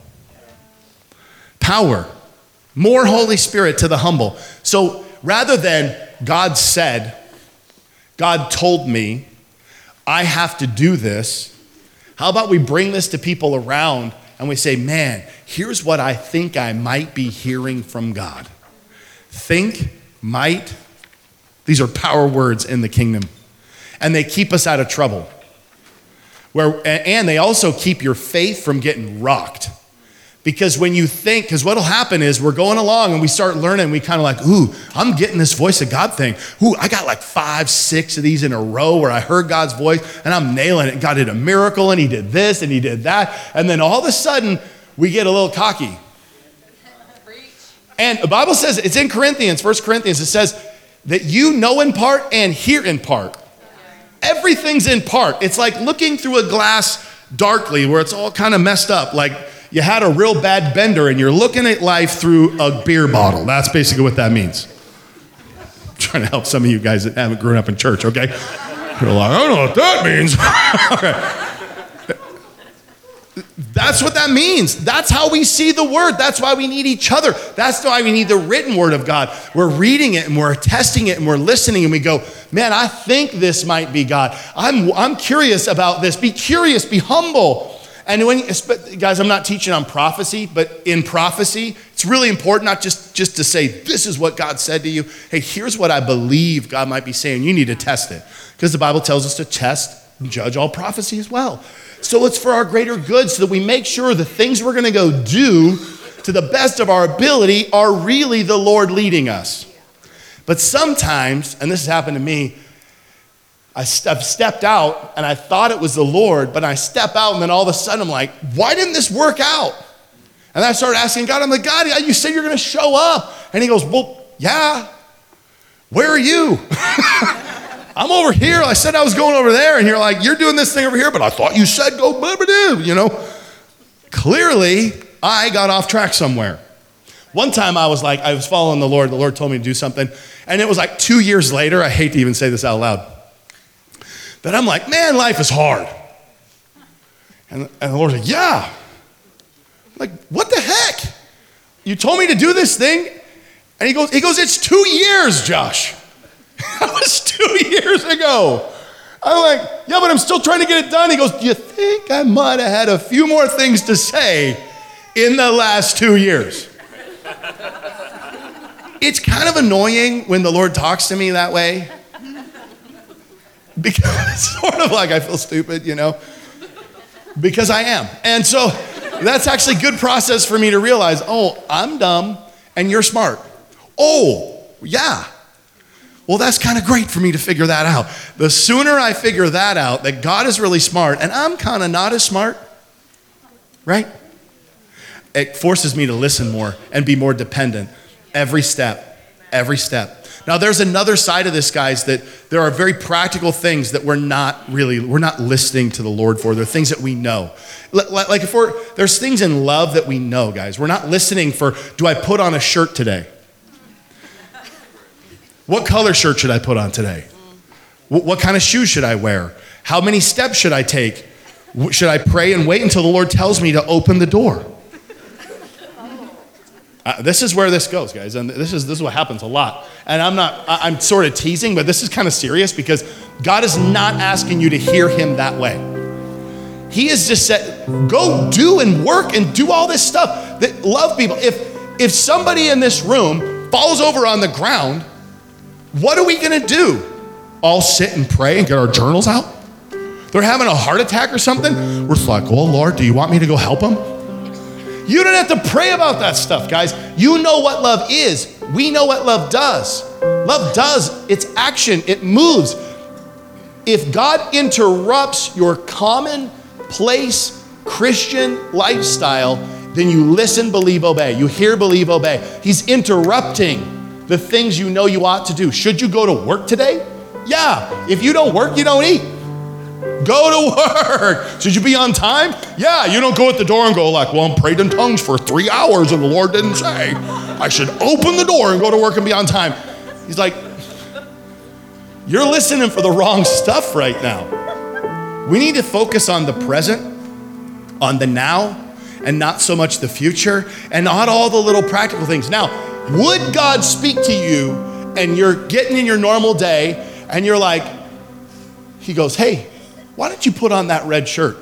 Power, more Holy Spirit to the humble. So rather than God said, God told me, I have to do this, how about we bring this to people around and we say, man, here's what I think I might be hearing from God. Think, might, these are power words in the kingdom. And they keep us out of trouble. Where, and they also keep your faith from getting rocked. Because when you think, because what'll happen is we're going along and we start learning, we kind of like, ooh, I'm getting this voice of God thing. Ooh, I got like five, six of these in a row where I heard God's voice and I'm nailing it. God did a miracle and he did this and he did that. And then all of a sudden we get a little cocky. And the Bible says, it's in Corinthians, First Corinthians, it says that you know in part and hear in part. Everything's in part. It's like looking through a glass darkly where it's all kind of messed up. Like you had a real bad bender and you're looking at life through a beer bottle. That's basically what that means. I'm trying to help some of you guys that haven't grown up in church, okay? You're like, I don't know what that means. Okay. That's what that means. That's how we see the word. That's why we need each other. That's why we need the written word of God. We're reading it and we're testing it and we're listening and we go, man, I think this might be God. I'm, I'm curious about this. Be curious, be humble. And when, guys, I'm not teaching on prophecy, but in prophecy, it's really important not just, just to say, this is what God said to you. Hey, here's what I believe God might be saying. You need to test it. Because the Bible tells us to test and judge all prophecy as well. So it's for our greater good so that we make sure the things we're going to go do to the best of our ability are really the Lord leading us. But sometimes, and this has happened to me, I've stepped out and I thought it was the Lord, but I step out and then all of a sudden I'm like, why didn't this work out? And I started asking God, I'm like, God, you said you're going to show up. And he goes, well, yeah, where are you? I'm over here. I said I was going over there. And you're like, you're doing this thing over here, but I thought you said go blah, blah, blah, you know. Clearly, I got off track somewhere. One time I was like, I was following the Lord. The Lord told me to do something. And it was like two years later. I hate to even say this out loud. But I'm like, man, life is hard. And, and the Lord's like, yeah. I'm like, what the heck? You told me to do this thing? And he goes, he goes, it's two years, Josh. That was two years ago. I'm like, yeah, but I'm still trying to get it done. He goes, do you think I might have had a few more things to say in the last two years? It's kind of annoying when the Lord talks to me that way. Because it's sort of like I feel stupid, you know, because I am. And so that's actually a good process for me to realize, oh, I'm dumb and you're smart. Oh, yeah. Well, that's kind of great for me to figure that out. The sooner I figure that out, that God is really smart and I'm kind of not as smart, right? It forces me to listen more and be more dependent every step, every step. Now, there's another side of this, guys, that there are very practical things that we're not really, we're not listening to the Lord for. They're things that we know. Like if we're, there's things in love that we know, guys. We're not listening for, do I put on a shirt today? What color shirt should I put on today? What, what kind of shoes should I wear? How many steps should I take? Should I pray and wait until the Lord tells me to open the door? Uh, this is where this goes, guys, and this is this is what happens a lot. And I'm not, I'm sort of teasing, but this is kind of serious because God is not asking you to hear him that way. He has just said, go do and work and do all this stuff. That love people. If if somebody in this room falls over on the ground, what are we gonna do? All sit and pray and get our journals out? They're having a heart attack or something? We're just like, oh Lord, do you want me to go help them? You don't have to pray about that stuff, guys. You know what love is. We know what love does. Love does, it's action, it moves. If God interrupts your commonplace Christian lifestyle, then you listen, believe, obey. You hear, believe, obey. He's interrupting the things you know you ought to do. Should you go to work today? Yeah. If you don't work, you don't eat. Go to work. Should you be on time? Yeah, you don't go at the door and go like, well, I'm prayed in tongues for three hours and the Lord didn't say I should open the door and go to work and be on time. He's like, you're listening for the wrong stuff right now. We need to focus on the present, on the now, and not so much the future, and not all the little practical things. Now, would God speak to you and you're getting in your normal day and you're like, he goes, hey, why don't you put on that red shirt?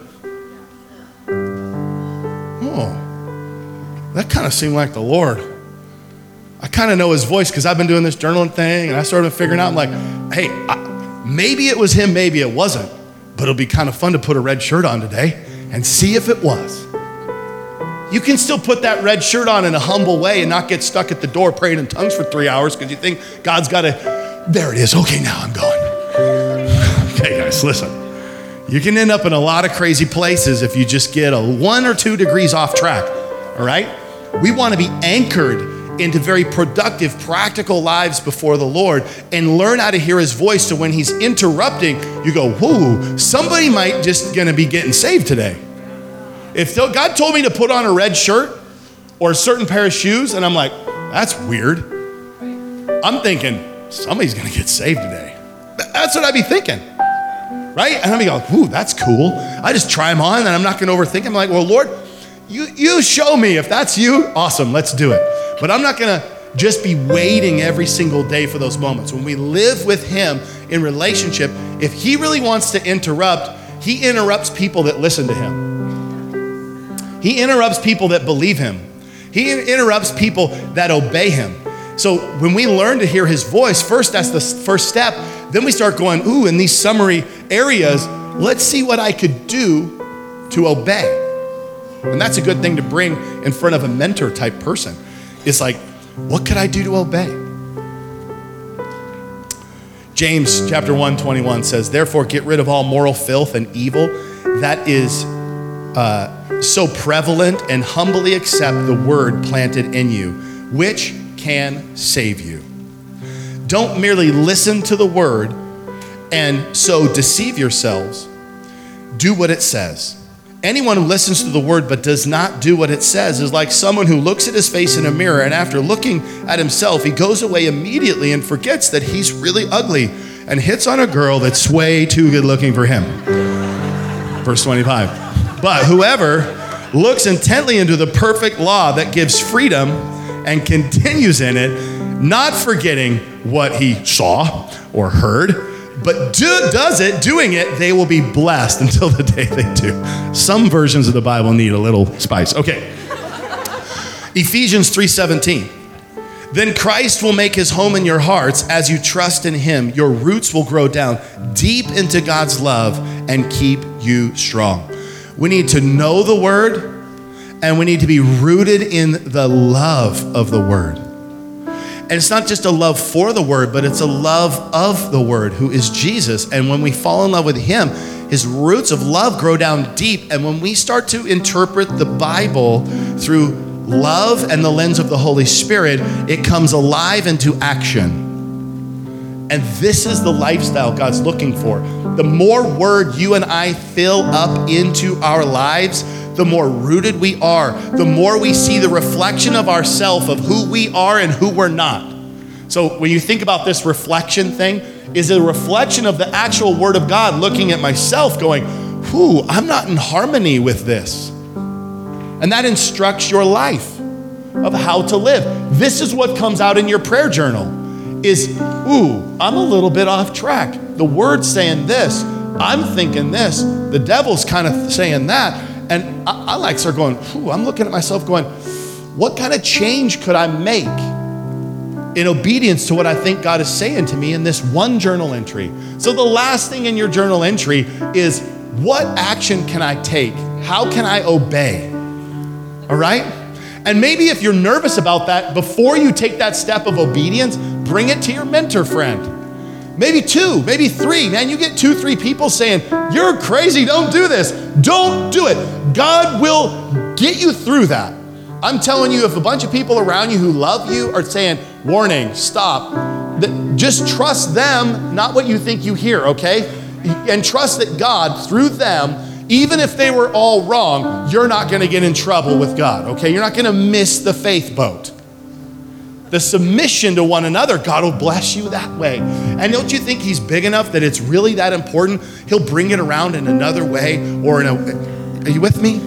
Oh, that kind of seemed like the Lord. I kind of know his voice because I've been doing this journaling thing and I started figuring out, I'm like, hey, I, maybe it was him, maybe it wasn't, but it'll be kind of fun to put a red shirt on today and see if it was. You can still put that red shirt on in a humble way and not get stuck at the door praying in tongues for three hours because you think God's got to, there it is, okay, now I'm going. Okay, guys, listen. You can end up in a lot of crazy places if you just get a one or two degrees off track, all right? We want to be anchored into very productive, practical lives before the Lord and learn how to hear his voice so when he's interrupting, you go, whoo, somebody might just gonna be getting saved today. If God told me to put on a red shirt or a certain pair of shoes, and I'm like, that's weird. I'm thinking, somebody's gonna get saved today. That's what I'd be thinking. Right? And I'm going, ooh, that's cool. I just try them on and I'm not going to overthink. I'm like, well, Lord, you, you show me if that's you. Awesome, let's do it. But I'm not going to just be waiting every single day for those moments. When we live with him in relationship, if he really wants to interrupt, he interrupts people that listen to him. He interrupts people that believe him. He interrupts people that obey him. So when we learn to hear his voice, first, that's the first step. Then we start going, ooh, in these summary areas, let's see what I could do to obey. And that's a good thing to bring in front of a mentor type person. It's like, what could I do to obey? James chapter one, twenty-one says, therefore get rid of all moral filth and evil that is uh, so prevalent and humbly accept the word planted in you, which can save you. Don't merely listen to the word and so deceive yourselves. Do what it says. Anyone who listens to the word but does not do what it says is like someone who looks at his face in a mirror and after looking at himself, he goes away immediately and forgets that he's really ugly and hits on a girl that's way too good looking for him. Verse twenty-five. But whoever looks intently into the perfect law that gives freedom and continues in it, not forgetting what he saw or heard, but do, does it, doing it, they will be blessed until the day they do. Some versions of the Bible need a little spice. Okay. Ephesians three seventeen. Then Christ will make his home in your hearts as you trust in him. Your roots will grow down deep into God's love and keep you strong. We need to know the word and we need to be rooted in the love of the word. And it's not just a love for the word, but it's a love of the word, who is Jesus. And when we fall in love with him, his roots of love grow down deep. And when we start to interpret the Bible through love and the lens of the Holy Spirit, it comes alive into action. And this is the lifestyle God's looking for. The more word you and I fill up into our lives, the more rooted we are, the more we see the reflection of ourself, of who we are and who we're not. So when you think about this reflection thing, is a reflection of the actual word of God looking at myself going, whew, I'm not in harmony with this. And that instructs your life of how to live. This is what comes out in your prayer journal is, ooh, I'm a little bit off track. The word's saying this, I'm thinking this, the devil's kind of saying that. And I, I like start going, ooh, I'm looking at myself going, what kind of change could I make in obedience to what I think God is saying to me in this one journal entry? So the last thing in your journal entry is, what action can I take? How can I obey? All right? And maybe if you're nervous about that, before you take that step of obedience, bring it to your mentor friend. Maybe two, maybe three. Man, you get two, three people saying, you're crazy, don't do this. Don't do it. God will get you through that. I'm telling you, if a bunch of people around you who love you are saying, warning, stop, just trust them, not what you think you hear, okay? And trust that God, through them, even if they were all wrong, you're not gonna get in trouble with God, okay? You're not gonna miss the faith boat. The submission to one another, God will bless you that way. And don't you think he's big enough that it's really that important? He'll bring it around in another way or in a, are you with me?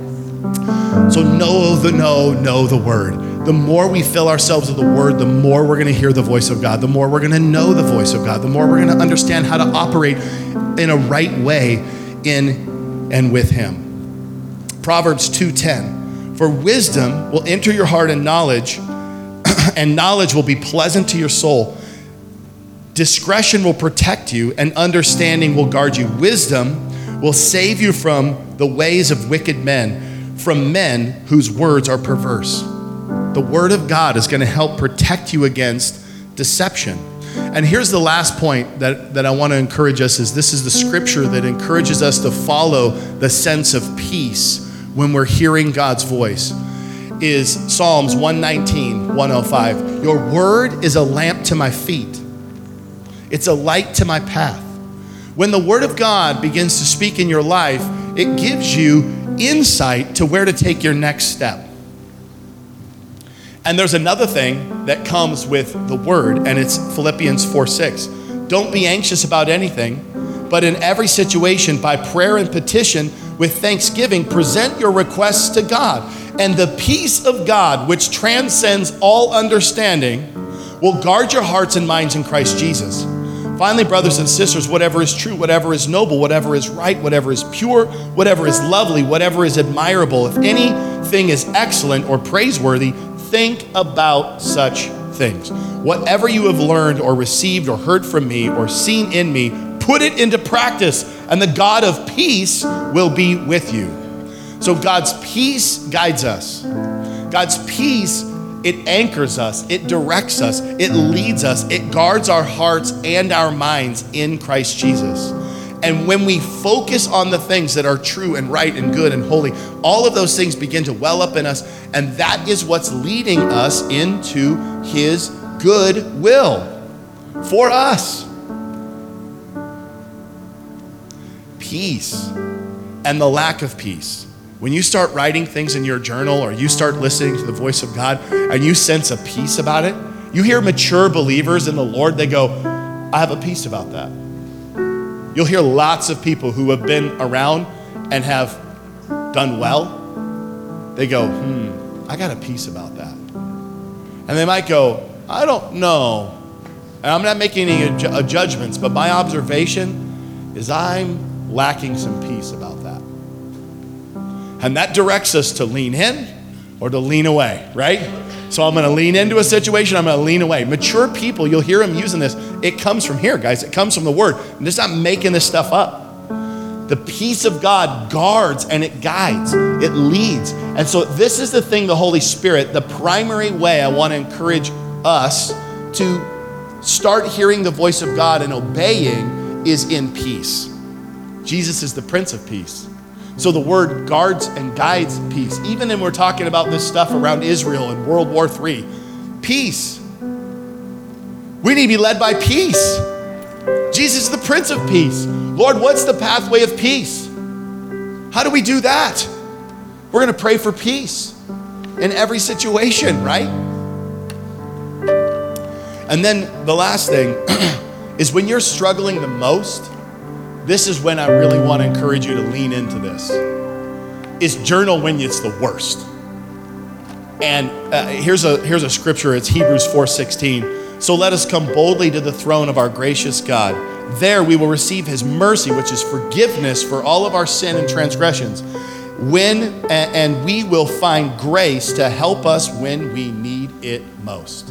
So know the know, know the word. The more we fill ourselves with the word, the more we're gonna hear the voice of God, the more we're gonna know the voice of God, the more we're gonna understand how to operate in a right way in and with him. Proverbs two ten, for wisdom will enter your heart and knowledge, and knowledge will be pleasant to your soul. Discretion will protect you, and understanding will guard you. Wisdom will save you from the ways of wicked men, from men whose words are perverse. The word of God is going to help protect you against deception. And here's the last point that, that I want to encourage us is this is the scripture that encourages us to follow the sense of peace when we're hearing God's voice. Is Psalms one nineteen, one oh five. Your word is a lamp to my feet. It's a light to my path. When the word of God begins to speak in your life, it gives you insight to where to take your next step. And there's another thing that comes with the word, and it's Philippians four six. Don't be anxious about anything, but in every situation, by prayer and petition, with thanksgiving, present your requests to God. And the peace of God, which transcends all understanding, will guard your hearts and minds in Christ Jesus. Finally, brothers and sisters, whatever is true, whatever is noble, whatever is right, whatever is pure, whatever is lovely, whatever is admirable, if anything is excellent or praiseworthy, think about such things. Whatever you have learned or received or heard from me or seen in me, put it into practice, and the God of peace will be with you. So God's peace guides us. God's peace, it anchors us, it directs us, it leads us, it guards our hearts and our minds in Christ Jesus. And when we focus on the things that are true and right and good and holy, all of those things begin to well up in us, and that is what's leading us into his good will for us. Peace and the lack of peace. When you start writing things in your journal or you start listening to the voice of God and you sense a peace about it, you hear mature believers in the Lord, they go, I have a peace about that. You'll hear lots of people who have been around and have done well. They go, hmm, I got a peace about that. And they might go, I don't know. And I'm not making any ju- judgments, but my observation is I'm lacking some peace about that. And that directs us to lean in or to lean away, right? So I'm going to lean into a situation, I'm going to lean away. Mature people, you'll hear them using this. It comes from here, guys. It comes from the word. I'm just not making this stuff up. The peace of God guards and it guides, it leads. And so this is the thing, the Holy Spirit, the primary way I want to encourage us to start hearing the voice of God and obeying is in peace. Jesus is the Prince of Peace. So the word guards and guides peace. Even when we're talking about this stuff around Israel in World War Three, peace. We need to be led by peace. Jesus is the Prince of Peace. Lord, what's the pathway of peace? How do we do that? We're going to pray for peace in every situation, right? And then the last thing is when you're struggling the most, this is when I really want to encourage you to lean into this, is journal when it's the worst. And uh, here's a here's a scripture. It's Hebrews four sixteen. So let us come boldly to the throne of our gracious God. There we will receive his mercy, which is forgiveness for all of our sin and transgressions. When and we will find grace to help us when we need it most.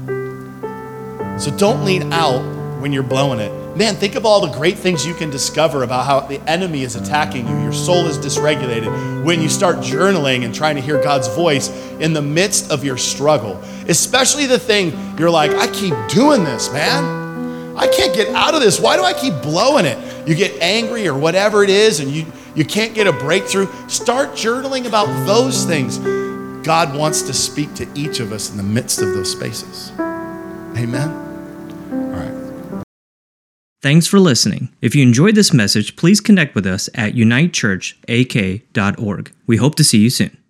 So don't lean out when you're blowing it. Man, think of all the great things you can discover about how the enemy is attacking you. Your soul is dysregulated when you start journaling and trying to hear God's voice in the midst of your struggle. Especially the thing you're like, I keep doing this, man. I can't get out of this. Why do I keep blowing it? You get angry or whatever it is and you, you can't get a breakthrough. Start journaling about those things. God wants to speak to each of us in the midst of those spaces. Amen. Thanks for listening. If you enjoyed this message, please connect with us at unite church a k dot org. We hope to see you soon.